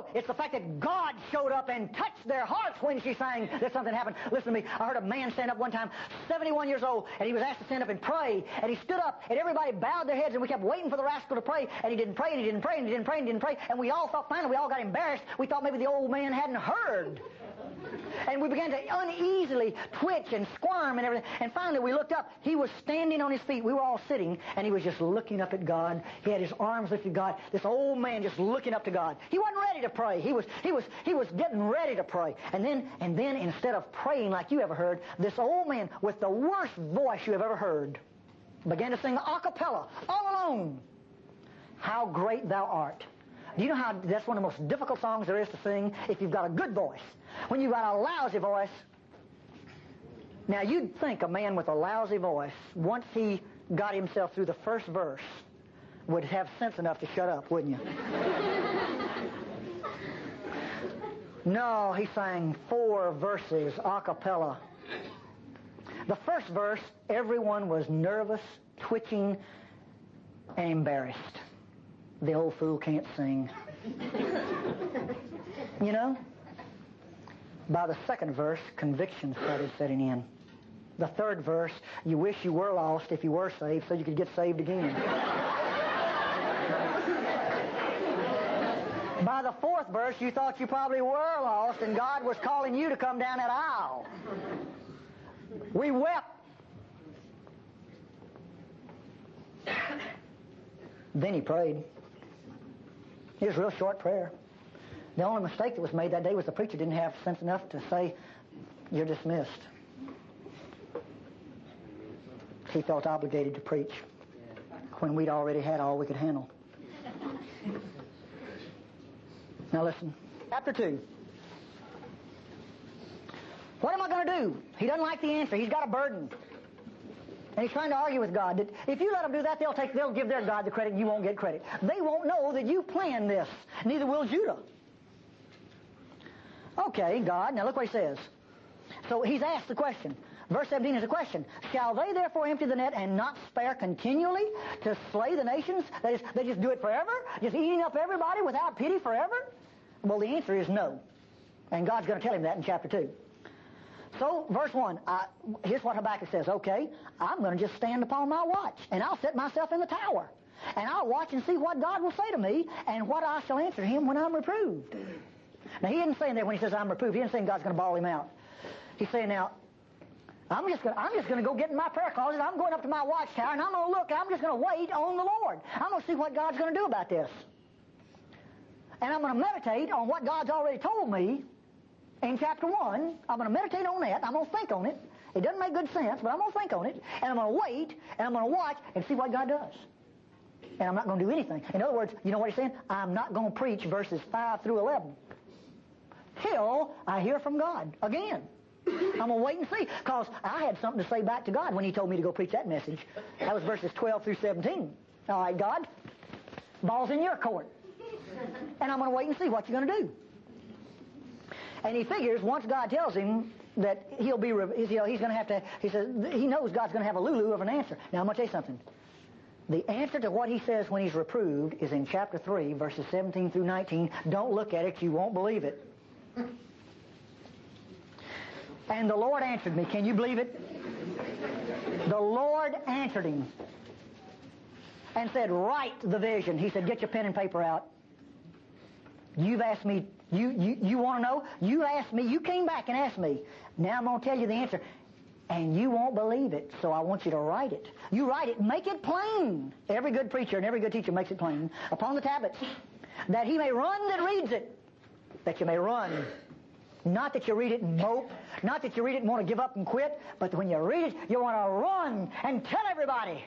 it's the fact that God showed up and touched their hearts when she sang that something happened. Listen to me. I heard a man stand up one time, 71 years old, and he was asked to stand up and pray. And he stood up, and everybody bowed their heads, and we kept waiting for the rascal to pray. And he didn't pray, and he didn't pray, and he didn't pray, and he didn't pray. And we all thought, finally, we all got embarrassed. We thought maybe the old man hadn't heard. And we began to uneasily twitch and squirm and everything. And finally we looked up. He was standing on his feet. We were all sitting, and he was just looking up at God. He had his arms lifted to God. This old man just looking up to God. He wasn't ready to pray. He was getting ready to pray. And then instead of praying like you ever heard, this old man with the worst voice you have ever heard began to sing a cappella, all alone. How great thou art. Do you know how that's one of the most difficult songs there is to sing if you've got a good voice? When you've got a lousy voice, now you'd think a man with a lousy voice, once he got himself through the first verse, would have sense enough to shut up, wouldn't you? No, he sang 4 verses a cappella. The first verse, everyone was nervous, twitching, and embarrassed. The old fool can't sing. You know? By the second verse, conviction started setting in. The third verse, you wish you were lost if you were saved so you could get saved again. By the fourth verse, you thought you probably were lost and God was calling you to come down that aisle. We wept. Then he prayed. It was a real short prayer. The only mistake that was made that day was the preacher didn't have sense enough to say, you're dismissed. He felt obligated to preach when we'd already had all we could handle. Now listen, chapter 2. What am I going to do? He doesn't like the answer. He's got a burden. And he's trying to argue with God. That if you let them do that, they'll give their God the credit and you won't get credit. They won't know that you planned this. Neither will Judah. Okay, God. Now look what he says. So he's asked the question. Verse 17 is a question. Shall they therefore empty the net and not spare continually to slay the nations? That is, they just do it forever? Just eating up everybody without pity forever? Well, the answer is no. And God's going to tell him that in chapter 2. So, verse 1, here's what Habakkuk says. Okay, I'm going to just stand upon my watch, and I'll set myself in the tower, and I'll watch and see what God will say to me, and what I shall answer him when I'm reproved. Now, he isn't saying that when he says I'm reproved. He isn't saying God's going to bawl him out. He's saying, now, I'm just going to go get in my prayer closet. I'm going up to my watchtower, and I'm going to look, and I'm just going to wait on the Lord. I'm going to see what God's going to do about this. And I'm going to meditate on what God's already told me in chapter 1. I'm going to meditate on that. I'm going to think on it. It doesn't make good sense, but I'm going to think on it. And I'm going to wait, and I'm going to watch and see what God does. And I'm not going to do anything. In other words, you know what he's saying? I'm not going to preach verses 5 through 11 till I hear from God again. I'm going to wait and see, because I had something to say back to God when he told me to go preach that message. That was verses 12 through 17. All right, God, ball's in your court. And I'm going to wait and see what you're going to do. And he figures once God tells him that he'll be, he's going to have to, he says, he knows God's going to have a lulu of an answer. Now I'm going to tell you something. The answer to what he says when he's reproved is in chapter 3, verses 17 through 19. Don't look at it, you won't believe it. And the Lord answered me. Can you believe it? The Lord answered him and said, write the vision. He said, get your pen and paper out. You've asked me, you want to know? You asked me, you came back and asked me. Now I'm going to tell you the answer. And you won't believe it, so I want you to write it. You write it, make it plain. Every good preacher and every good teacher makes it plain. Upon the tablets, that he may run that reads it. That you may run. Not that you read it and mope. Not that you read it and want to give up and quit. But when you read it, you want to run and tell everybody.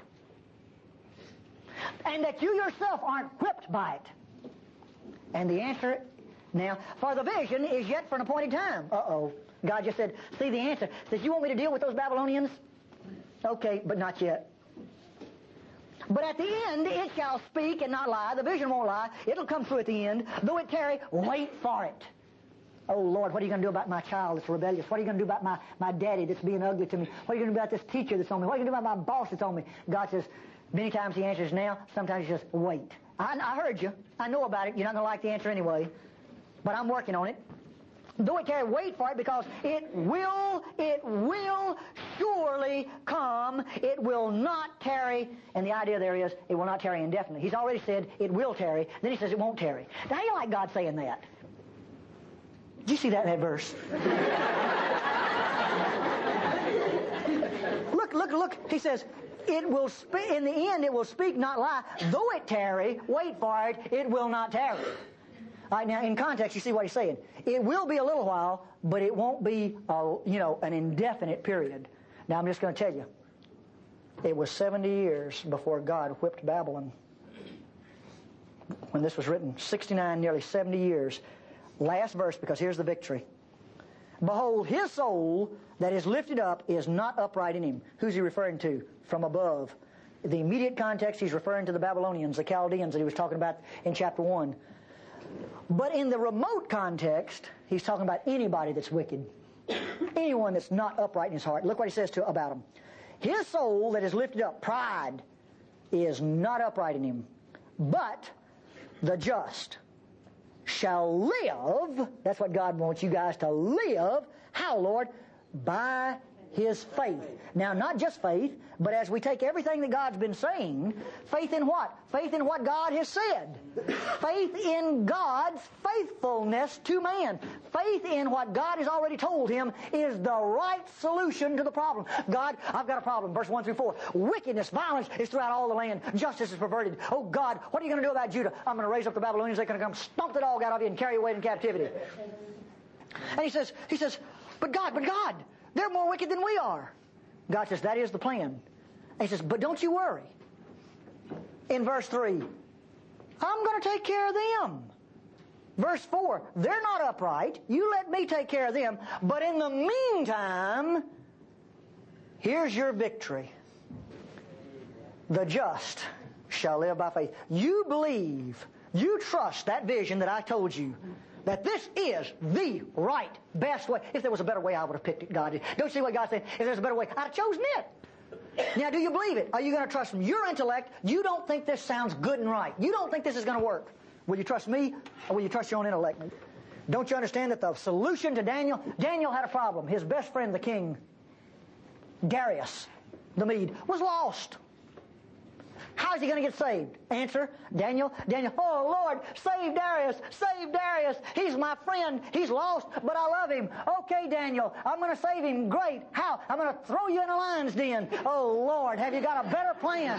And that you yourself aren't whipped by it. And the answer, now, for the vision is yet for an appointed time. Uh-oh. God just said, see the answer. Says, you want me to deal with those Babylonians? Okay, but not yet. But at the end, it shall speak and not lie. The vision won't lie. It'll come through at the end. Though it tarry, wait for it. Oh, Lord, what are you going to do about my child that's rebellious? What are you going to do about my daddy that's being ugly to me? What are you going to do about this teacher that's on me? What are you going to do about my boss that's on me? God says, many times he answers now. Sometimes he says, wait. I heard you. I know about it. You're not going to like the answer anyway. but I'm working on it. Though it tarry, wait for it, because it will surely come. It will not tarry. And the idea there is, it will not tarry indefinitely. He's already said it will tarry. Then he says it won't tarry. Now, how do you like God saying that? Did you see that in that verse? Look. He says, it will in the end it will speak, not lie. Though it tarry, wait for it, it will not tarry. All right, now in context, you see what he's saying. It will be a little while, but it won't be, an indefinite period. Now I'm just going to tell you, it was 70 years before God whipped Babylon. When this was written, 69, nearly 70 years. Last verse, because here's the victory. Behold, his soul that is lifted up is not upright in him. Who's he referring to? From above. The immediate context, he's referring to the Babylonians, the Chaldeans that he was talking about in chapter 1. But in the remote context, he's talking about anybody that's wicked. Anyone that's not upright in his heart. Look what he says about him. His soul that is lifted up, pride, is not upright in him. But the just shall live. That's what God wants you guys to live. How, Lord? By his faith. Now, not just faith, but as we take everything that God's been saying, faith in what? Faith in what God has said. Faith in God's faithfulness to man. Faith in what God has already told him is the right solution to the problem. God, I've got a problem. Verse 1 through 4. Wickedness, violence is throughout all the land. Justice is perverted. Oh God, what are you going to do about Judah? I'm going to raise up the Babylonians. They're going to come stomp the dog out of you and carry you away in captivity. And he says, but God, they're more wicked than we are. God says, that is the plan. And he says, but don't you worry. In verse 3, I'm going to take care of them. Verse 4, they're not upright. You let me take care of them. But in the meantime, here's your victory. The just shall live by faith. You believe, you trust that vision that I told you, that this is the right, best way. If there was a better way, I would have picked it, God. Don't you see what God's saying? If there's a better way, I'd have chosen it. Now, do you believe it? Are you going to trust from your intellect? You don't think this sounds good and right. You don't think this is going to work. Will you trust me, or will you trust your own intellect? Don't you understand that the solution to Daniel had a problem. His best friend, the king, Darius the Mede, was lost. How is he going to get saved? Answer, Daniel, oh Lord, save Darius. He's my friend. He's lost, but I love him. Okay, Daniel, I'm going to save him. Great. How? I'm going to throw you in a lion's den. Oh Lord, have you got a better plan?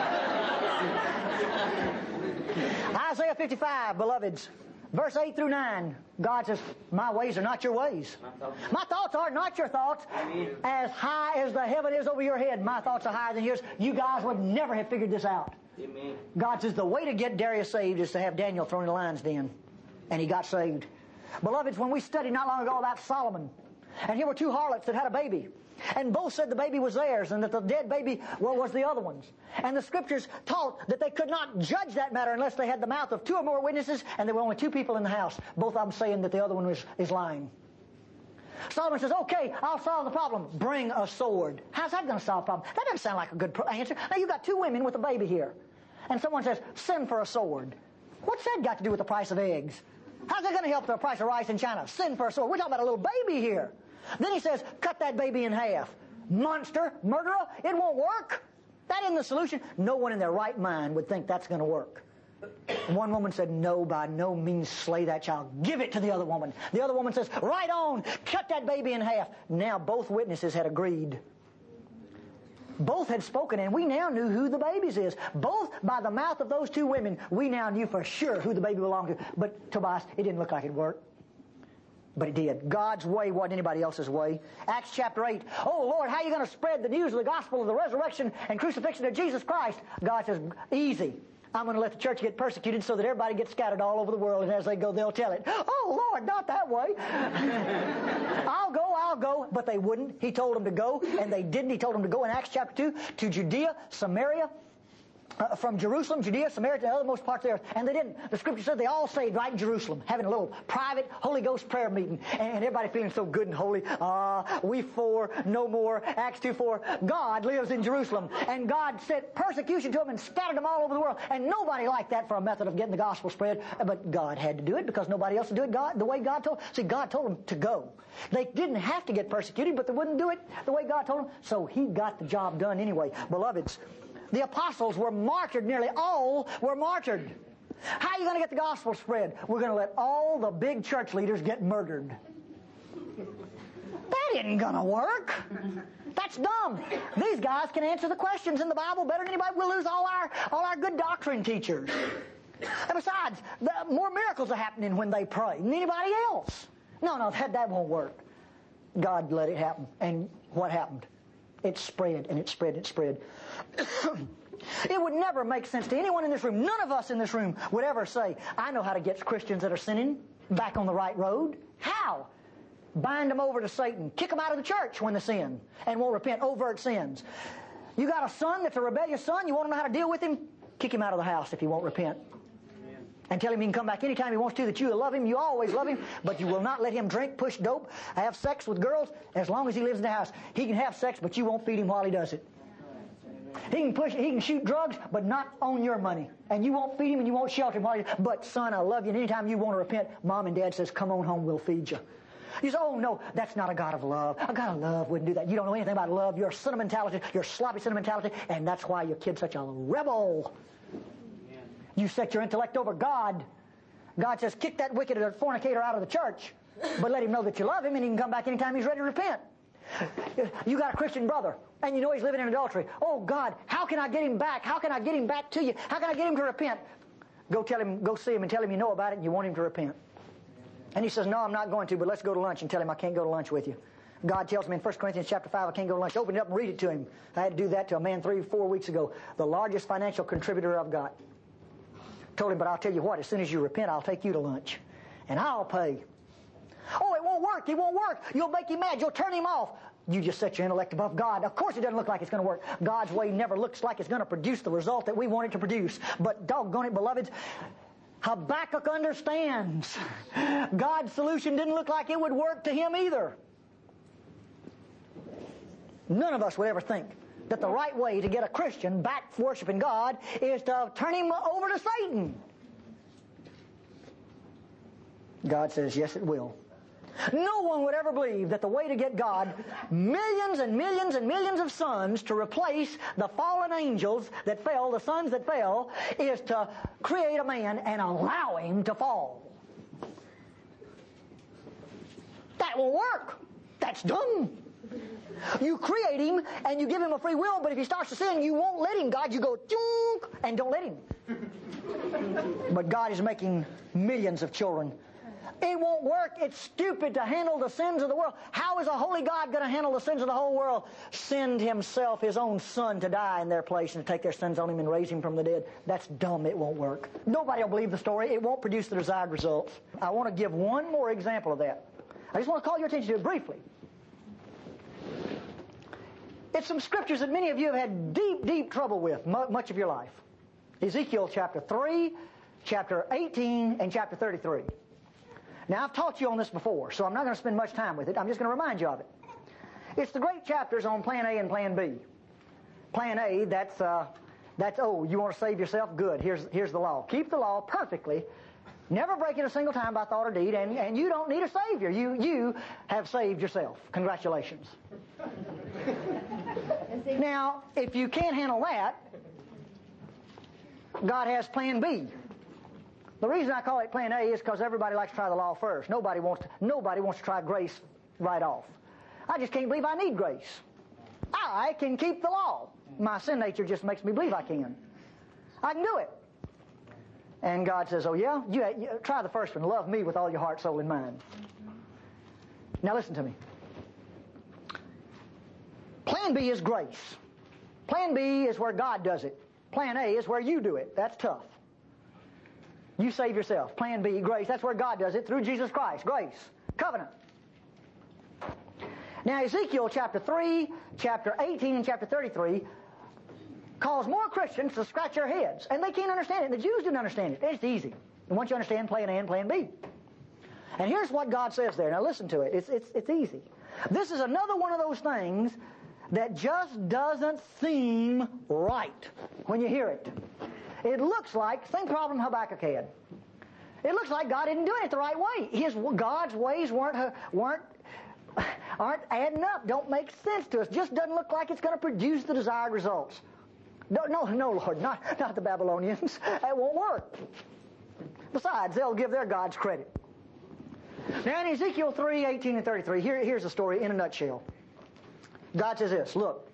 Isaiah 55, beloveds. Verse 8 through 9, God says, my ways are not your ways. My thoughts are not your thoughts. As high as the heaven is over your head, my thoughts are higher than yours. You guys would never have figured this out. Amen. God says the way to get Darius saved is to have Daniel thrown in the lion's den. And he got saved. Beloveds, when we studied not long ago about Solomon, and here were two harlots that had a baby, and both said the baby was theirs and that the dead baby was the other one's. And the Scriptures taught that they could not judge that matter unless they had the mouth of two or more witnesses, and there were only two people in the house, both of them saying that the other one is lying. Solomon says, okay, I'll solve the problem. Bring a sword. How's that going to solve the problem? That doesn't sound like a good answer. Now, you've got two women with a baby here, and someone says, send for a sword. What's that got to do with the price of eggs? How's that going to help the price of rice in China? Send for a sword. We're talking about a little baby here. Then he says, cut that baby in half. Monster, murderer, it won't work. That isn't the solution. No one in their right mind would think that's going to work. One woman said, no, by no means slay that child. Give it to the other woman. The other woman says, right on, cut that baby in half. Now both witnesses had agreed. Both had spoken, and we now knew who the baby's is. Both by the mouth of those two women, we now knew for sure who the baby belonged to. But Tobias, it didn't look like it'd work. But it did. God's way wasn't anybody else's way. Acts chapter 8. Oh, Lord, how are you going to spread the news of the gospel of the resurrection and crucifixion of Jesus Christ? God says, easy. I'm going to let the church get persecuted so that everybody gets scattered all over the world, and as they go, they'll tell it. Oh, Lord, not that way. I'll go. But they wouldn't. He told them to go, and they didn't. He told them to go in Acts chapter 2 to Judea, Samaria, from Jerusalem, Judea, Samaria, to the othermost parts of the earth. And they didn't. The Scripture said they all stayed right in Jerusalem, having a little private Holy Ghost prayer meeting. And everybody feeling so good and holy. We four, no more. Acts 2:4. God lives in Jerusalem. And God sent persecution to them and scattered them all over the world. And nobody liked that for a method of getting the gospel spread. But God had to do it because nobody else would do it the way God told. See, God told them to go. They didn't have to get persecuted, but they wouldn't do it the way God told them. So He got the job done anyway. Beloveds, the apostles were martyred. Nearly all were martyred. How are you going to get the gospel spread? We're going to let all the big church leaders get murdered. That isn't going to work. That's dumb. These guys can answer the questions in the Bible better than anybody. We'll lose all our good doctrine teachers. And besides, more miracles are happening when they pray than anybody else. No, that won't work. God let it happen. And what happened? It spread, and it spread, and it spread. It would never make sense to anyone in this room. None of us in this room would ever say, I know how to get Christians that are sinning back on the right road. How? Bind them over to Satan. Kick them out of the church when they sin and won't repent. Overt sins. You got a son that's a rebellious son. You want to know how to deal with him? Kick him out of the house if he won't repent. And tell him he can come back anytime he wants to, that you love him, you always love him, but you will not let him drink, push dope, have sex with girls as long as he lives in the house. He can have sex, but you won't feed him while he does it. He can shoot drugs, but not on your money. And you won't feed him and you won't shelter him while he, but son, I love you, and anytime you want to repent, mom and dad says, come on home, we'll feed you. You say, oh no, that's not a God of love. A God of love wouldn't do that. You don't know anything about love. You're sentimentality, you're sloppy sentimentality, and that's why your kid's such a rebel. You set your intellect over God. God says, kick that wicked fornicator out of the church, but let him know that you love him and he can come back anytime he's ready to repent. You got a Christian brother, and you know he's living in adultery. Oh God, how can I get him back? How can I get him back to you? How can I get him to repent? Go see him and tell him you know about it and you want him to repent. And he says, no, I'm not going to, but let's go to lunch, and tell him I can't go to lunch with you. God tells me in 1 Corinthians chapter 5, I can't go to lunch. Open it up and read it to him. I had to do that to a man 3-4 weeks ago. The largest financial contributor I've got. Told him, but I'll tell you what, as soon as you repent, I'll take you to lunch. And I'll pay. Oh, it won't work. It won't work. You'll make him mad. You'll turn him off. You just set your intellect above God. Of course it doesn't look like it's going to work. God's way never looks like it's going to produce the result that we want it to produce. But doggone it, beloveds, Habakkuk understands. God's solution didn't look like it would work to him either. None of us would ever think that the right way to get a Christian back worshiping God is to turn him over to Satan. God says, yes, it will. No one would ever believe that the way to get God millions and millions and millions of sons to replace the fallen angels that fell, the sons that fell, is to create a man and allow him to fall. That will work. That's dumb. You create him and you give him a free will, but if he starts to sin, you won't let him. God, you go, chunk, and don't let him. But God is making millions of children. It won't work. It's stupid to handle the sins of the world. How is a holy God going to handle the sins of the whole world? Send himself, his own son, to die in their place and to take their sins on him and raise him from the dead. That's dumb. It won't work. Nobody will believe the story. It won't produce the desired results. I want to give one more example of that. I just want to call your attention to it briefly. It's some scriptures that many of you have had deep, deep trouble with much of your life. Ezekiel chapter 3, chapter 18, and chapter 33. Now, I've taught you on this before, so I'm not going to spend much time with it. I'm just going to remind you of it. It's the great chapters on Plan A and Plan B. Plan A, that's you want to save yourself? Good. Here's the law. Keep the law perfectly. Never break it a single time by thought or deed, and you don't need a Savior. You have saved yourself. Congratulations. Now, if you can't handle that, God has Plan B. The reason I call it Plan A is because everybody likes to try the law first. Nobody wants to try grace right off. I just can't believe I need grace. I can keep the law. My sin nature just makes me believe I can. I can do it. And God says, oh yeah? You try the first one. Love me with all your heart, soul, and mind. Now listen to me. Plan B is grace. Plan B is where God does it. Plan A is where you do it. That's tough. You save yourself. Plan B, grace. That's where God does it through Jesus Christ. Grace. Covenant. Now Ezekiel chapter 3, chapter 18, and chapter 33 caused more Christians to scratch their heads. And they can't understand it. And the Jews didn't understand it. It's easy. And once you understand plan A and plan B. And here's what God says there. Now listen to it. It's easy. This is another one of those things that just doesn't seem right when you hear it. It looks like, same problem Habakkuk had. It looks like God isn't doing it the right way. God's ways aren't adding up, don't make sense to us. Just doesn't look like it's going to produce the desired results. No, Lord, not the Babylonians. It won't work. Besides, they'll give their gods credit. Now in Ezekiel 3, 18 and 33, here's the story in a nutshell. God says this, look.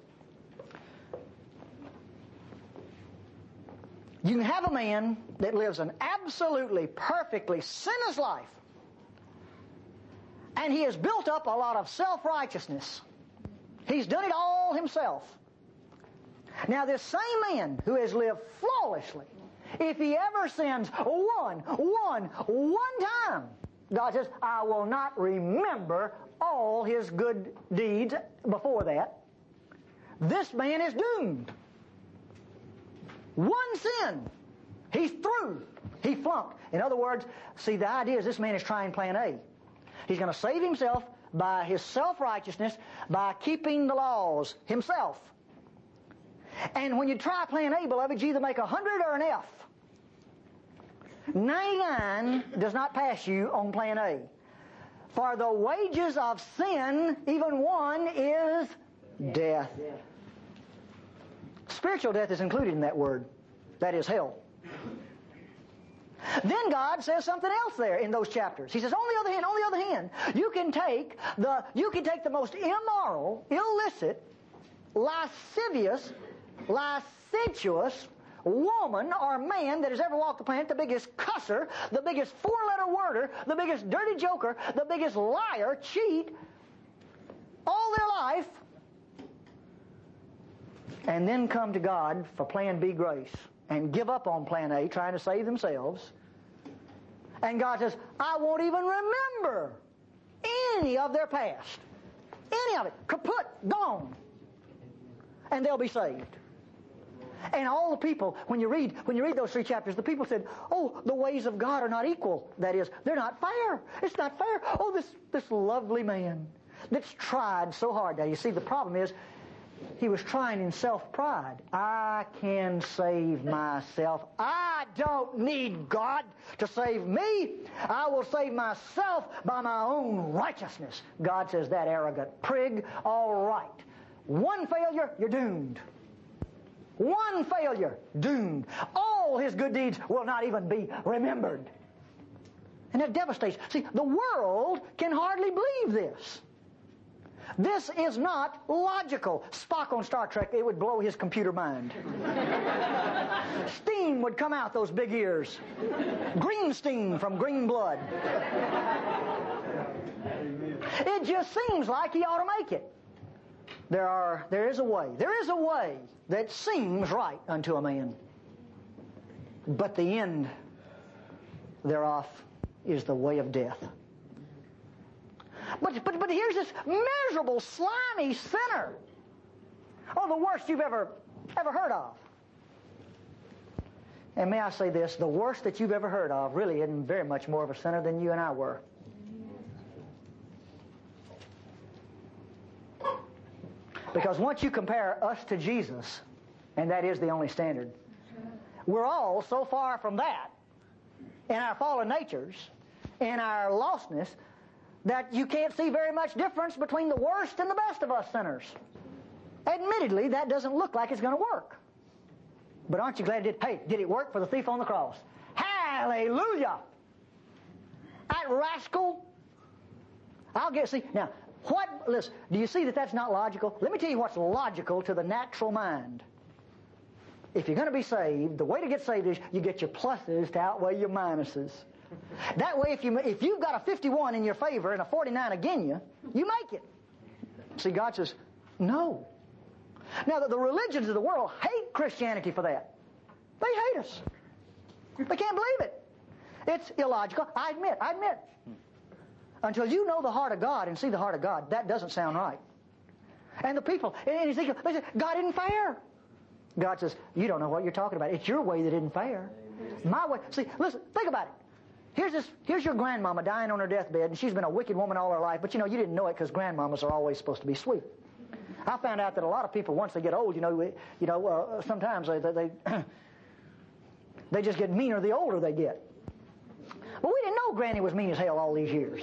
You can have a man that lives an absolutely, perfectly sinless life. And he has built up a lot of self-righteousness. He's done it all himself. Now this same man who has lived flawlessly, if he ever sins one time, God says, I will not remember all his good deeds before that. This man is doomed. One sin, he's through. He flunked. In other words, see, the idea is this man is trying plan A. He's going to save himself by his self-righteousness, by keeping the laws himself. And when you try plan A, beloved, you either make 100 or an F. 99 does not pass you on plan A. For the wages of sin, even one, is death. Spiritual death is included in that word. That is hell. Then God says something else there in those chapters. He says, on the other hand, you can take the most immoral, illicit, lascivious, licentious woman or man that has ever walked the planet, the biggest cusser, the biggest four-letter worder, the biggest dirty joker, the biggest liar, cheat, all their life, and then come to God for plan B grace and give up on plan A, trying to save themselves. And God says, I won't even remember any of their past. Any of it. Kaput, gone. And they'll be saved. And all the people, when you read those 3 chapters, the people said, oh, the ways of God are not equal. That is, they're not fair. It's not fair. Oh, this lovely man that's tried so hard. Now, you see, the problem is, he was trying in self-pride. I can save myself. I don't need God to save me. I will save myself by my own righteousness. God says, that arrogant prig, all right. One failure, you're doomed. One failure, doomed. All his good deeds will not even be remembered. And that devastates. See, the world can hardly believe this. This is not logical. Spock on Star Trek, it would blow his computer mind. Steam would come out those big ears. Green steam from green blood. It just seems like he ought to make it. There is a way that seems right unto a man. But the end thereof is the way of death. But here's this miserable, slimy sinner. Oh, the worst you've ever heard of. And may I say this, the worst that you've ever heard of really isn't very much more of a sinner than you and I were. Because once you compare us to Jesus, and that is the only standard, we're all so far from that in our fallen natures, in our lostness, that you can't see very much difference between the worst and the best of us sinners. Admittedly, that doesn't look like it's going to work. But aren't you glad it did? Hey, did it work for the thief on the cross? Hallelujah! That rascal. Now, listen, do you see that that's not logical? Let me tell you what's logical to the natural mind. If you're going to be saved, the way to get saved is you get your pluses to outweigh your minuses. That way, if you've got a 51 in your favor and a 49 against you, you make it. See, God says, no. Now, the religions of the world hate Christianity for that. They hate us. They can't believe it. It's illogical. I admit. Until you know the heart of God and see the heart of God, that doesn't sound right. And the people in Ezekiel, they say, God isn't fair. God says, you don't know what you're talking about. It's your way that isn't fair. My way. See, listen, think about it. Here's your grandmama dying on her deathbed, and she's been a wicked woman all her life, but you didn't know it because grandmamas are always supposed to be sweet. I found out that a lot of people, once they get old, sometimes they just get meaner the older they get. But we didn't know Granny was mean as hell all these years.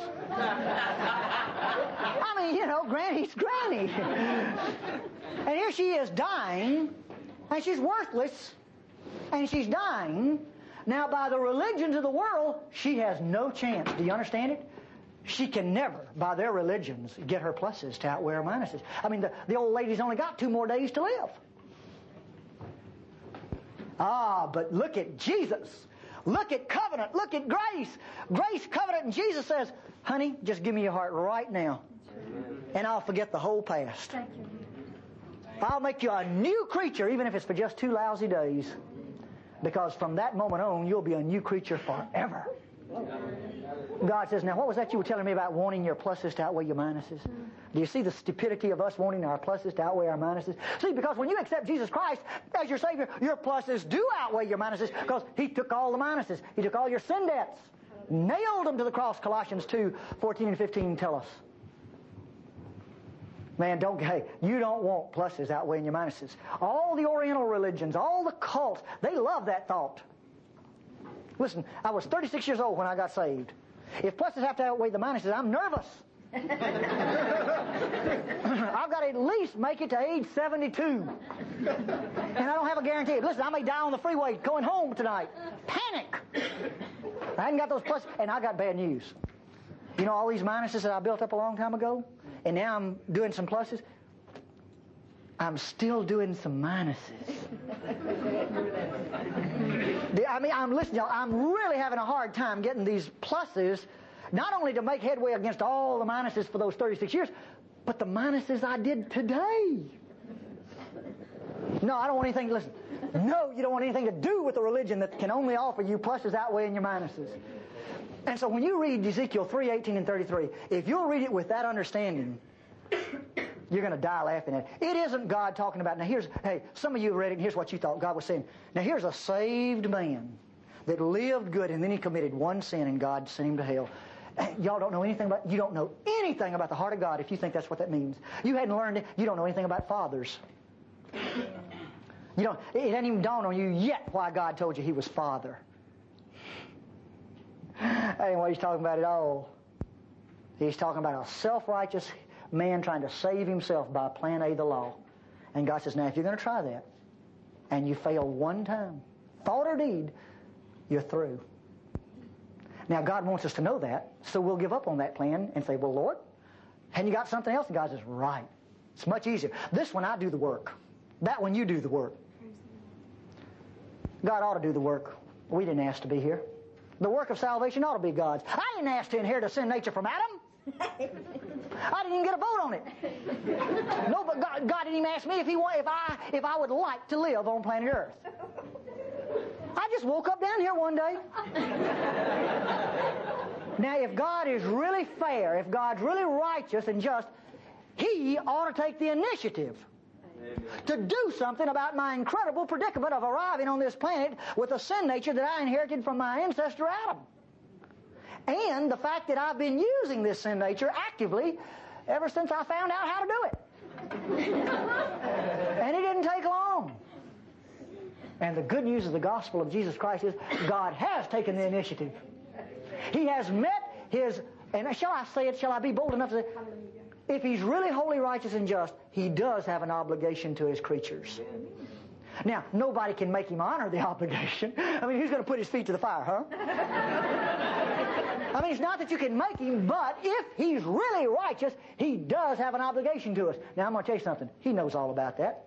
I mean, Granny's Granny. And here she is dying, and she's worthless, and she's dying. Now, by the religions of the world, she has no chance. Do you understand it? She can never, by their religions, get her pluses to outweigh her minuses. I mean, the old lady's only got 2 more days to live. But look at Jesus. Look at covenant. Look at grace. Grace, covenant, and Jesus says, honey, just give me your heart right now, and I'll forget the whole past. I'll make you a new creature, even if it's for just 2 lousy days. Because from that moment on, you'll be a new creature forever. God says, now what was that you were telling me about wanting your pluses to outweigh your minuses? Do you see the stupidity of us wanting our pluses to outweigh our minuses? See, because when you accept Jesus Christ as your Savior, your pluses do outweigh your minuses because He took all the minuses. He took all your sin debts, nailed them to the cross. Colossians 2:14 and 15 tell us. Man, you don't want pluses outweighing your minuses. All the Oriental religions, all the cults, they love that thought. Listen, I was 36 years old when I got saved. If pluses have to outweigh the minuses, I'm nervous. I've got to at least make it to age 72. And I don't have a guarantee. Listen, I may die on the freeway going home tonight. Panic! I hadn't got those pluses, and I got bad news. All these minuses that I built up a long time ago, and now I'm doing some pluses, I'm still doing some minuses. I mean, I'm really having a hard time getting these pluses, not only to make headway against all the minuses for those 36 years, but the minuses I did today. No, I don't want anything, listen. No, you don't want anything to do with a religion that can only offer you pluses outweighing your minuses. And so when you read Ezekiel 3:18 and 33, if you'll read it with that understanding, you're going to die laughing at it. It isn't God talking about, some of you read it, and here's what you thought God was saying. Now here's a saved man that lived good, and then he committed one sin, and God sent him to hell. Y'all don't know anything about, you don't know anything about the heart of God if you think that's what that means. You hadn't learned it, you don't know anything about fathers. It hadn't even dawned on you yet why God told you He was Father. That ain't what He's talking about at all. He's talking about a self-righteous man trying to save himself by plan A, the law. And God says, now if you're going to try that, and you fail one time, thought or deed, you're through. Now God wants us to know that, so we'll give up on that plan and say, well, Lord, and you got something else? And God says, right. It's much easier. This one, I do the work. That one, you do the work. God ought to do the work. We didn't ask to be here. The work of salvation ought to be God's. I didn't ask to inherit a sin nature from Adam. I didn't even get a vote on it. No, but God didn't even ask me if I would like to live on planet Earth. I just woke up down here one day. Now, if God is really fair, if God's really righteous and just, He ought to take the initiative to do something about my incredible predicament of arriving on this planet with a sin nature that I inherited from my ancestor Adam. And the fact that I've been using this sin nature actively ever since I found out how to do it. And it didn't take long. And the good news of the gospel of Jesus Christ is God has taken the initiative. He has met His, and shall I say it, shall I be bold enough to say, if He's really holy, righteous, and just, He does have an obligation to His creatures. Now, nobody can make Him honor the obligation. I mean, who's going to put his feet to the fire, huh? I mean, it's not that you can make Him, but if He's really righteous, He does have an obligation to us. Now, I'm going to tell you something. He knows all about that.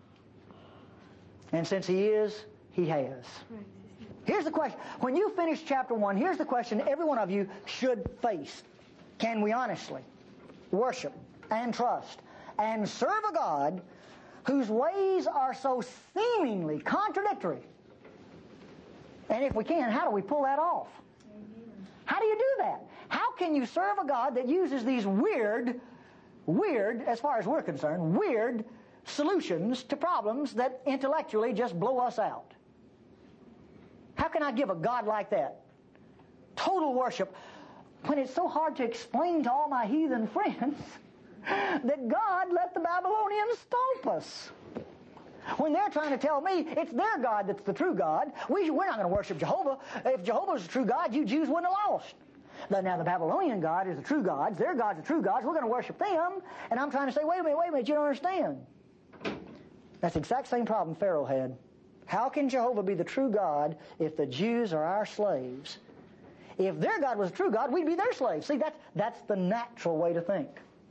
And since He is, He has. Here's the question. When you finish chapter 1, here's the question every one of you should face. Can we honestly worship and trust and serve a God whose ways are so seemingly contradictory? And if we can, how do we pull that off? How do you do that? How can you serve a God that uses these weird, as far as we're concerned, weird solutions to problems that intellectually just blow us out. How can I give a God like that total worship when it's so hard to explain to all my heathen friends that God let the Babylonians stomp us? When they're trying to tell me it's their God that's the true God, we're not going to worship Jehovah. If Jehovah's the true God, you Jews wouldn't have lost. Now the Babylonian God is the true gods. Their God's the true gods. We're going to worship them. And I'm trying to say, wait a minute, you don't understand. That's the exact same problem Pharaoh had. How can Jehovah be the true God if the Jews are our slaves? If their God was the true God, we'd be their slaves. See, that's the natural way to think.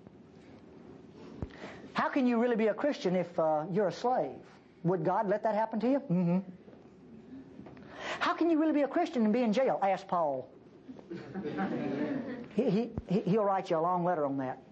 How can you really be a Christian if you're a slave? Would God let that happen to you? Mm-hmm. How can you really be a Christian and be in jail? Ask Paul. He'll write you a long letter on that.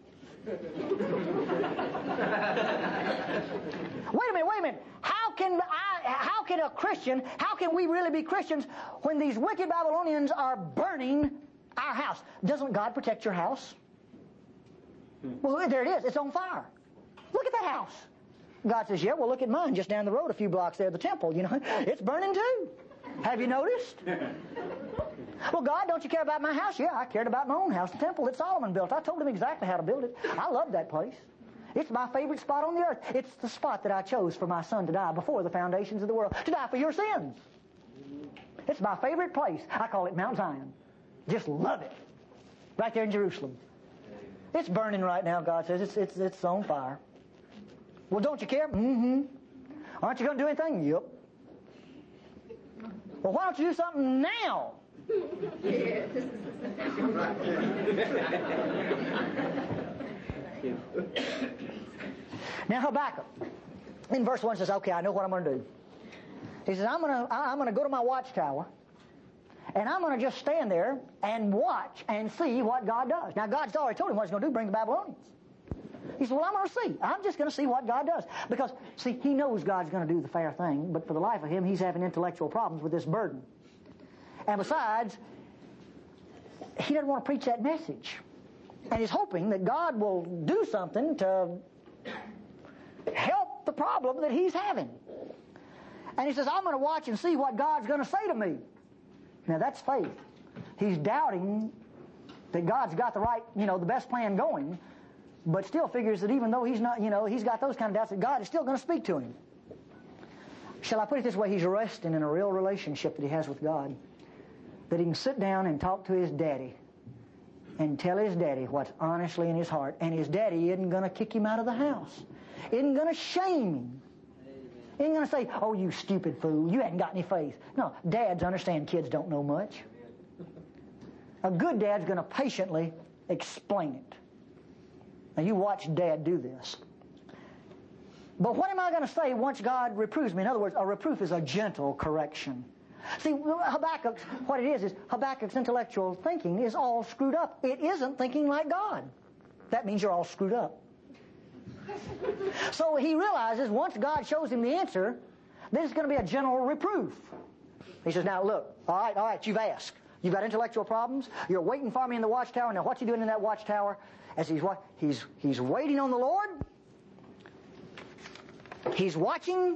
Wait a minute. How can a Christian, how can we really be Christians when these wicked Babylonians are burning our house? Doesn't God protect your house? Well, there it is. It's on fire. Look at that house. God says, yeah, well, look at mine just down the road a few blocks there, the temple, It's burning too. Have you noticed? Well, God, don't you care about my house? Yeah, I cared about my own house, the temple that Solomon built. I told him exactly how to build it. I love that place. It's my favorite spot on the earth. It's the spot that I chose for my son to die before the foundations of the world, to die for your sins. It's my favorite place. I call it Mount Zion. Just love it. Right there in Jerusalem. It's burning right now, God says. It's on fire. Well, don't you care? Mm-hmm. Aren't you going to do anything? Yep. Well, why don't you do something now? Now Habakkuk in verse 1 says, okay, I know what I'm going to do. He says, I'm going to go to my watchtower, and I'm going to just stand there and watch and see what God does. Now God's already told him what he's going to do, bring the Babylonians. He said, well, I'm going to see. I'm just going to see what God does. Because, see, he knows God's going to do the fair thing, but for the life of him, he's having intellectual problems with this burden. And besides, he doesn't want to preach that message. And he's hoping that God will do something to help the problem that he's having. And he says, I'm going to watch and see what God's going to say to me. Now, that's faith. He's doubting that God's got the right, the best plan going, but still figures that even though he's not, he's got those kind of doubts, that God is still going to speak to him. Shall I put it this way? He's resting in a real relationship that he has with God. That he can sit down and talk to his daddy and tell his daddy what's honestly in his heart. And his daddy isn't going to kick him out of the house. Isn't going to shame him. Isn't going to say, oh, you stupid fool, you haven't got any faith. No, dads understand kids don't know much. A good dad's going to patiently explain it. Now, you watch Dad do this. But what am I going to say once God reproves me? In other words, a reproof is a gentle correction. See, Habakkuk, what it is Habakkuk's intellectual thinking is all screwed up. It isn't thinking like God. That means you're all screwed up. So he realizes once God shows him the answer, this is going to be a gentle reproof. He says, now look, all right, you've asked. You've got intellectual problems. You're waiting for me in the watchtower. Now what's he doing in that watchtower? As he's waiting on the Lord. He's watching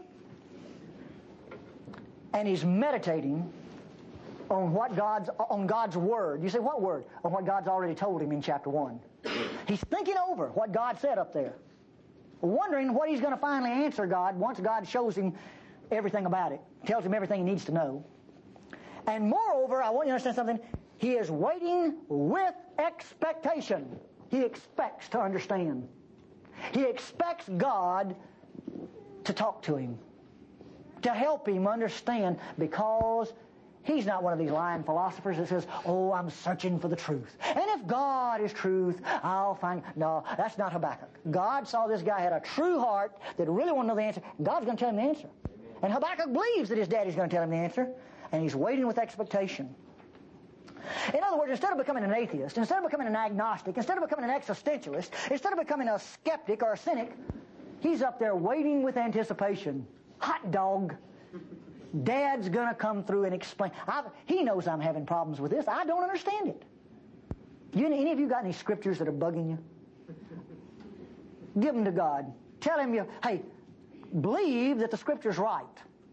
and he's meditating on God's word. You say, what word? On what God's already told him in chapter 1. He's thinking over what God said up there, wondering what he's going to finally answer God once God shows him everything about it, tells him everything he needs to know. And moreover, I want you to understand something. He is waiting with expectation. He expects to understand. He expects God to talk to him, to help him understand, because he's not one of these lying philosophers that says, oh, I'm searching for the truth. And if God is truth, I'll find... No, that's not Habakkuk. God saw this guy had a true heart that really wanted to know the answer. God's going to tell him the answer. And Habakkuk believes that his daddy's going to tell him the answer, and he's waiting with expectation. In other words, instead of becoming an atheist, instead of becoming an agnostic, instead of becoming an existentialist, instead of becoming a skeptic or a cynic, he's up there waiting with anticipation. Hot dog. Dad's going to come through and explain. He knows I'm having problems with this. I don't understand it. Any of you got any scriptures that are bugging you? Give them to God. Tell him, hey, believe that the Scripture's right.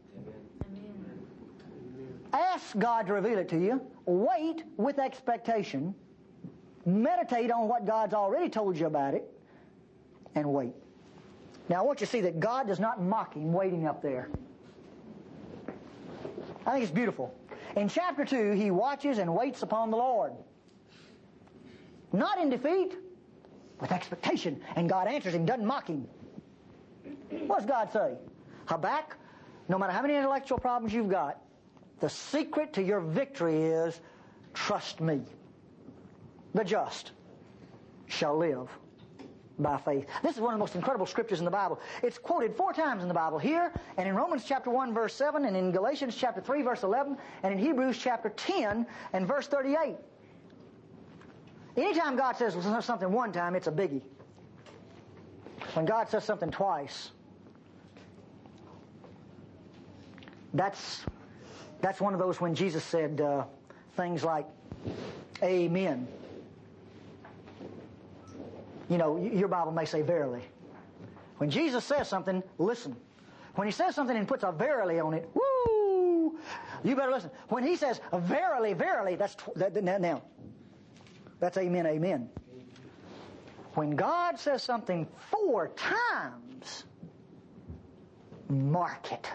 Ask God to reveal it to you. Wait with expectation. Meditate on what God's already told you about it. And wait. Now I want you to see that God does not mock him waiting up there. I think it's beautiful. In chapter 2, he watches and waits upon the Lord. Not in defeat, with expectation. And God answers him, doesn't mock him. What does God say? Habakkuk, no matter how many intellectual problems you've got, the secret to your victory is trust me. The just shall live by faith. This is one of the most incredible scriptures in the Bible. It's quoted 4 times in the Bible, here and in Romans chapter 1 verse 7, and in Galatians chapter 3 verse 11, and in Hebrews chapter 10 and verse 38. Anytime God says something one time, it's a biggie. When God says something twice, that's one of those when Jesus said things like, Amen. You know, your Bible may say verily. When Jesus says something, listen. When he says something and puts a verily on it, woo! You better listen. When he says verily, verily, that's amen, amen. When God says something 4 times, mark it.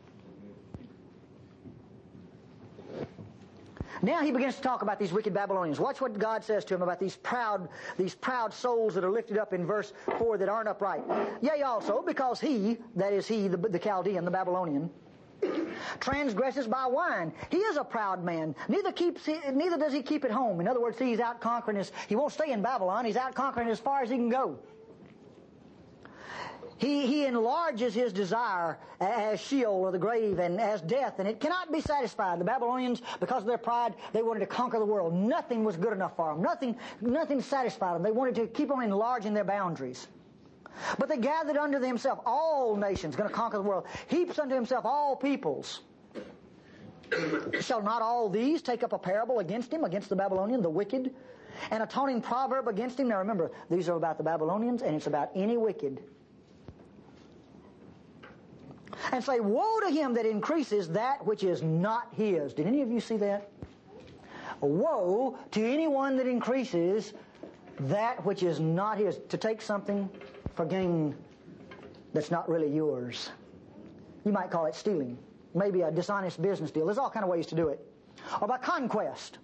Now he begins to talk about these wicked Babylonians. Watch what God says to him about these proud souls that are lifted up in verse 4 that aren't upright. Yea, also, because he, that is he, the Chaldean, the Babylonian, transgresses by wine. He is a proud man. Neither does he keep at home. In other words, he's out conquering he won't stay in Babylon. He's out conquering as far as he can go. He enlarges his desire as Sheol or the grave and as death, and it cannot be satisfied. The Babylonians, because of their pride, they wanted to conquer the world. Nothing was good enough for them. Nothing satisfied them. They wanted to keep on enlarging their boundaries. But they gathered unto themselves all nations, going to conquer the world, heaps unto himself all peoples. Shall not all these take up a parable against him, against the Babylonian, the wicked, and a taunting proverb against him? Now remember, these are about the Babylonians, and it's about any wicked. And say, woe to him that increases that which is not his. Did any of you see that? Woe to anyone that increases that which is not his. To take something for gain that's not really yours. You might call it stealing. Maybe a dishonest business deal. There's all kind of ways to do it. Or by conquest.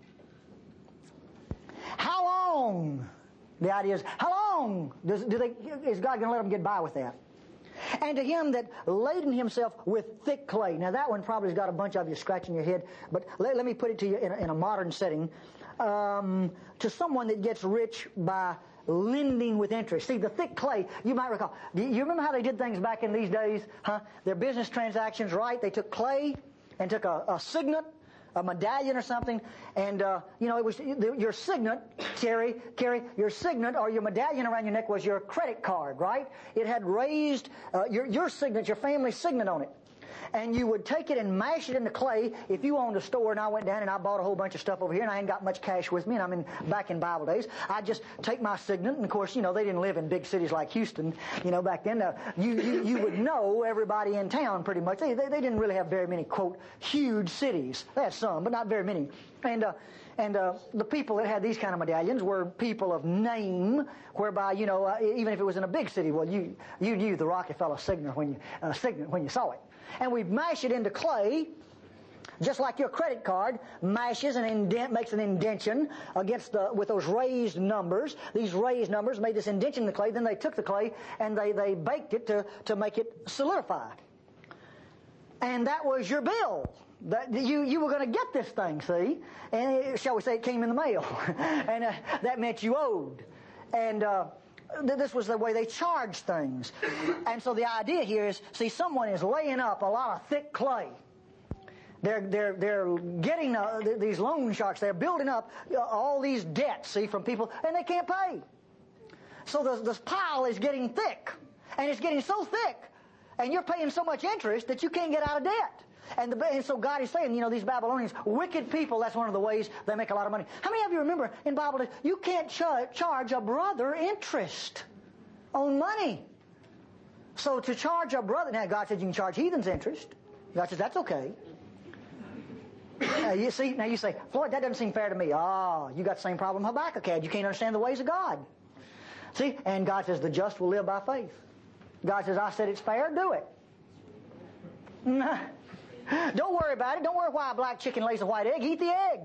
How long? The idea is, how long is God going to let them get by with that? And to him that laden himself with thick clay. Now that one probably has got a bunch of you scratching your head, but let me put it to you in a modern setting. To someone that gets rich by lending with interest. See, the thick clay, you might recall. Do you remember how they did things back in these days? Their business transactions, right? They took clay and took a signet, a medallion or something, and it was your signet, Carrie, your signet or your medallion around your neck was your credit card, right? It had raised your signet, your family signet on it. And you would take it and mash it into clay. If you owned a store and I went down and I bought a whole bunch of stuff over here and I ain't got much cash with me and I'm back in Bible days, I'd just take my signet, and of course, they didn't live in big cities like Houston, back then. You would know everybody in town pretty much. They didn't really have very many, quote, huge cities. They had some, but not very many. And the people that had these kind of medallions were people of name, whereby, even if it was in a big city, well, you knew the Rockefeller signet when you saw it. And we mash it into clay, just like your credit card mashes and makes an indention with those raised numbers. These raised numbers made this indention in the clay. Then they took the clay and they baked it to make it solidify. And that was your bill. That you were going to get this thing, see? And shall we say it came in the mail. And that meant you owed. And this was the way they charged things. And so the idea here is, see, someone is laying up a lot of thick clay. They're getting these loan sharks. They're building up all these debts, see, from people, and they can't pay. So this pile is getting thick, and it's getting so thick, and you're paying so much interest that you can't get out of debt. And so God is saying, these Babylonians, wicked people, that's one of the ways they make a lot of money. How many of you remember in Bible, you can't charge a brother interest on money? So to charge a brother, now God said you can charge heathens interest. God says that's okay. You see, now you say, Floyd, that doesn't seem fair to me. You got the same problem Habakkuk had. You can't understand the ways of God. See, and God says the just will live by faith. God says, I said it's fair, do it. Don't worry about it. Don't worry why a black chicken lays a white egg. Eat the egg.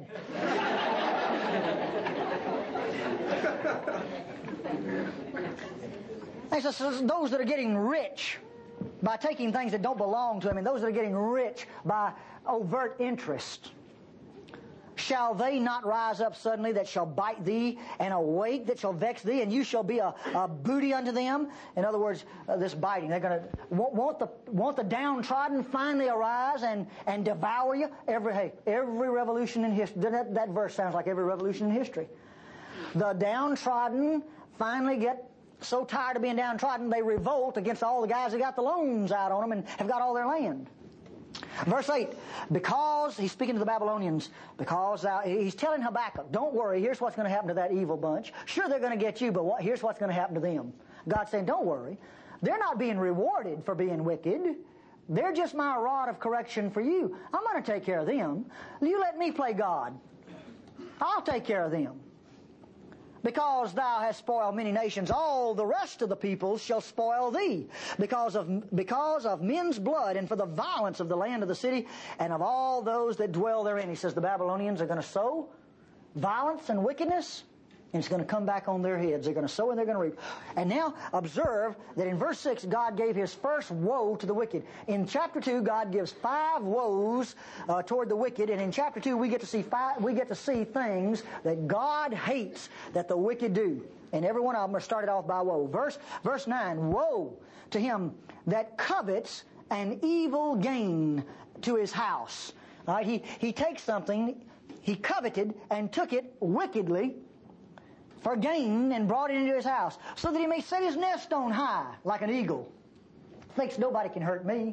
And so those that are getting rich by taking things that don't belong to them, and those that are getting rich by overt interest, shall they not rise up suddenly that shall bite thee, and awake that shall vex thee, and you shall be a booty unto them? In other words, this biting, they're going to want the downtrodden finally arise and devour you. Every revolution in history. That verse sounds like every revolution in history. The downtrodden finally get so tired of being downtrodden, they revolt against all the guys that got the loans out on them and have got all their land. Verse 8, because, he's speaking to the Babylonians, he's telling Habakkuk, don't worry, here's what's going to happen to that evil bunch. Sure, they're going to get you, but here's what's going to happen to them. God's saying, don't worry. They're not being rewarded for being wicked. They're just my rod of correction for you. I'm going to take care of them. You let me play God. I'll take care of them. Because thou hast spoiled many nations, all the rest of the peoples shall spoil thee, because of men's blood, and for the violence of the land of the city, and of all those that dwell therein. He says the Babylonians are going to sow violence and wickedness, and it's going to come back on their heads. They're going to sow and they're going to reap. And now observe that in verse 6, God gave His first woe to the wicked. In chapter 2, God gives 5 woes toward the wicked, and in chapter 2, we get to see things that God hates that the wicked do. And every one of them are started off by woe. Verse 9, woe to him that covets an evil gain to his house. All right, he takes something he coveted and took it wickedly for gain and brought it into his house, so that he may set his nest on high like an eagle. Thinks nobody can hurt me.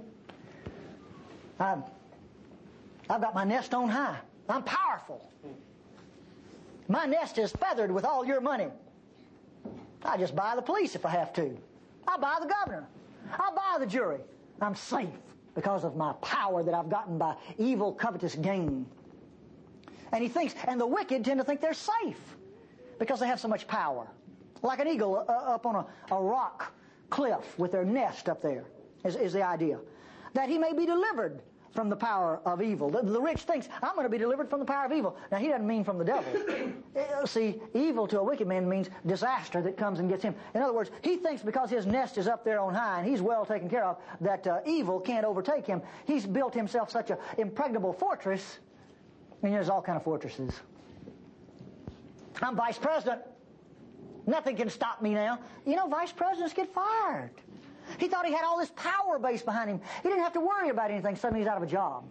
I've got my nest on high. I'm powerful. My nest is feathered with all your money. I just buy the police if I have to. I'll buy the governor. I'll buy the jury. I'm safe because of my power that I've gotten by evil, covetous gain. And he thinks, and the wicked tend to think they're safe because they have so much power. Like an eagle up on a rock cliff with their nest up there is the idea. That he may be delivered from the power of evil. The rich thinks, I'm going to be delivered from the power of evil. Now, he doesn't mean from the devil. See, evil to a wicked man means disaster that comes and gets him. In other words, he thinks because his nest is up there on high and he's well taken care of, that evil can't overtake him. He's built himself such an impregnable fortress. And there's all kind of fortresses. I'm vice president. Nothing can stop me now. You know, vice presidents get fired. He thought he had all this power base behind him. He didn't have to worry about anything. Suddenly he's out of a job.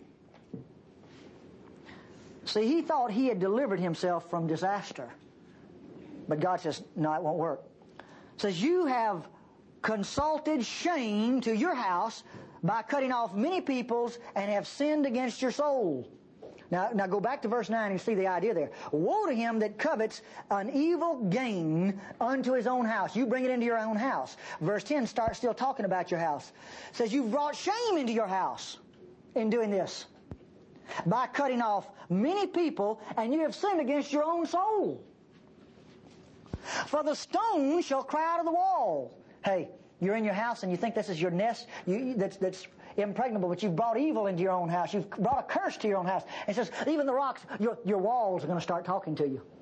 See, he thought he had delivered himself from disaster. But God says, no, it won't work. Says, you have consulted shame to your house by cutting off many peoples and have sinned against your soul. Now go back to verse 9 and see the idea there. Woe to him that covets an evil gain unto his own house. You bring it into your own house. Verse 10 starts still talking about your house. It says you've brought shame into your house in doing this. By cutting off many people, and you have sinned against your own soul. For the stone shall cry out of the wall. Hey, you're in your house and you think this is your nest that's impregnable, but you've brought evil into your own house. You've brought a curse to your own house. It says, even the rocks, your walls are going to start talking to you.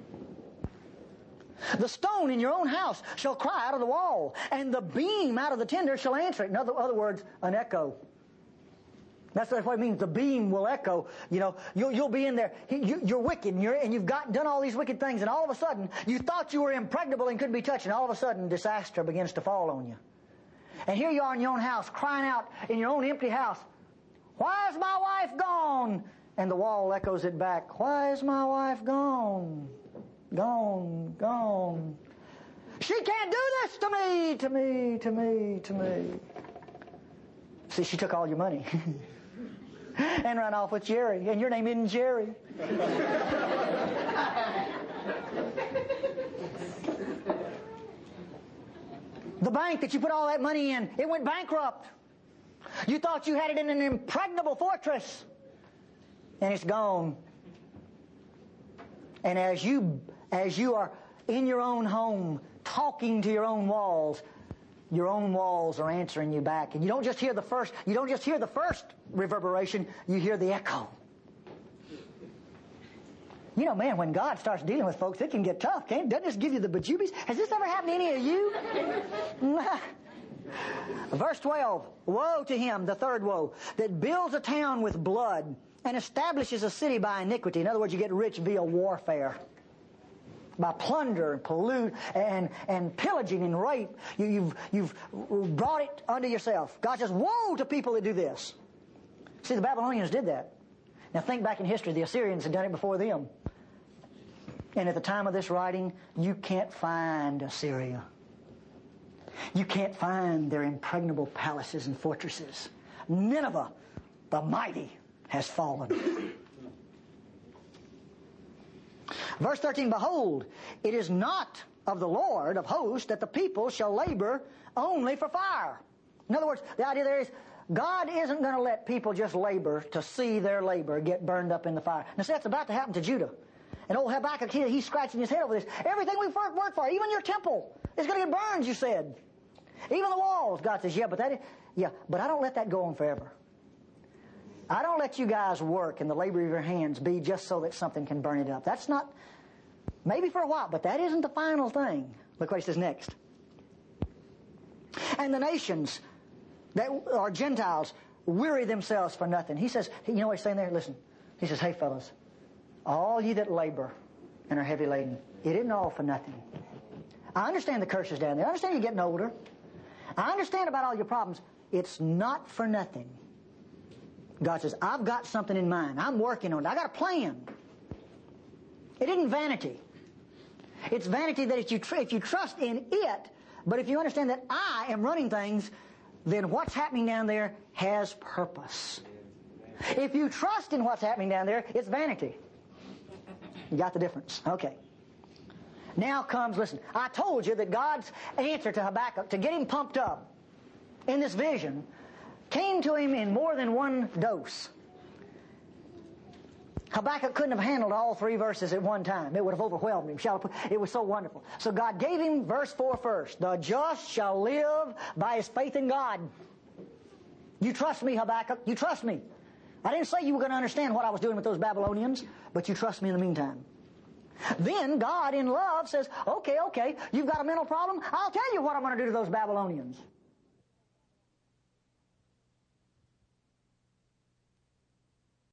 The stone in your own house shall cry out of the wall, and the beam out of the tinder shall answer it. In other words, an echo. That's what it means. The beam will echo. You know, you'll be in there. You're wicked, and you've done all these wicked things, and all of a sudden, you thought you were impregnable and couldn't be touched, and all of a sudden, disaster begins to fall on you. And here you are in your own house, crying out in your own empty house, why is my wife gone? And the wall echoes it back, why is my wife gone? Gone, gone. She can't do this to me. See, she took all your money. And ran off with Jerry. And your name isn't Jerry. The bank that you put all that money in, it went bankrupt. You thought you had it in an impregnable fortress, and it's gone. And as you are in your own home, talking to your own walls are answering you back. And you don't just hear the first reverberation, you hear the echo. You know, man, when God starts dealing with folks, it can get tough, can't it? Doesn't this give you the bejubies? Has this ever happened to any of you? Verse 12, woe to him, the third woe, that builds a town with blood and establishes a city by iniquity. In other words, you get rich via warfare. By plunder and pollute and pillaging and rape, you've brought it unto yourself. God says, woe to people that do this. See, the Babylonians did that. Now think back in history, the Assyrians had done it before them. And at the time of this writing, you can't find Assyria. You can't find their impregnable palaces and fortresses. Nineveh, the mighty, has fallen. Verse 13, behold, it is not of the Lord of hosts that the people shall labor only for fire. In other words, the idea there is God isn't going to let people just labor to see their labor get burned up in the fire. Now see, that's about to happen to Judah. And old Habakkuk, he's scratching his head over this. Everything we've worked for, even your temple, is going to get burned, you said. Even the walls. God says, but I don't let that go on forever. I don't let you guys work and the labor of your hands be just so that something can burn it up. That's not, maybe for a while, but that isn't the final thing. Look what he says next. And the nations that are Gentiles weary themselves for nothing. He says, you know what he's saying there? Listen. He says, hey fellas, all ye that labor and are heavy laden, it isn't all for nothing. I understand the curses down there. I understand you're getting older. I understand about all your problems. It's not for nothing. God says, I've got something in mind. I'm working on it. I got a plan. It isn't vanity. It's vanity that if you trust in it, but if you understand that I am running things, then what's happening down there has purpose. If you trust in what's happening down there, it's vanity. You got the difference? Okay. Now comes, listen, I told you that God's answer to Habakkuk, to get him pumped up in this vision, came to him in more than one dose. Habakkuk couldn't have handled all 3 verses at one time. It would have overwhelmed him. It was so wonderful. So God gave him verse 4 first. The just shall live by his faith in God. You trust me, Habakkuk. You trust me. I didn't say you were going to understand what I was doing with those Babylonians, but you trust me in the meantime. Then God in love says, okay, you've got a mental problem. I'll tell you what I'm going to do to those Babylonians.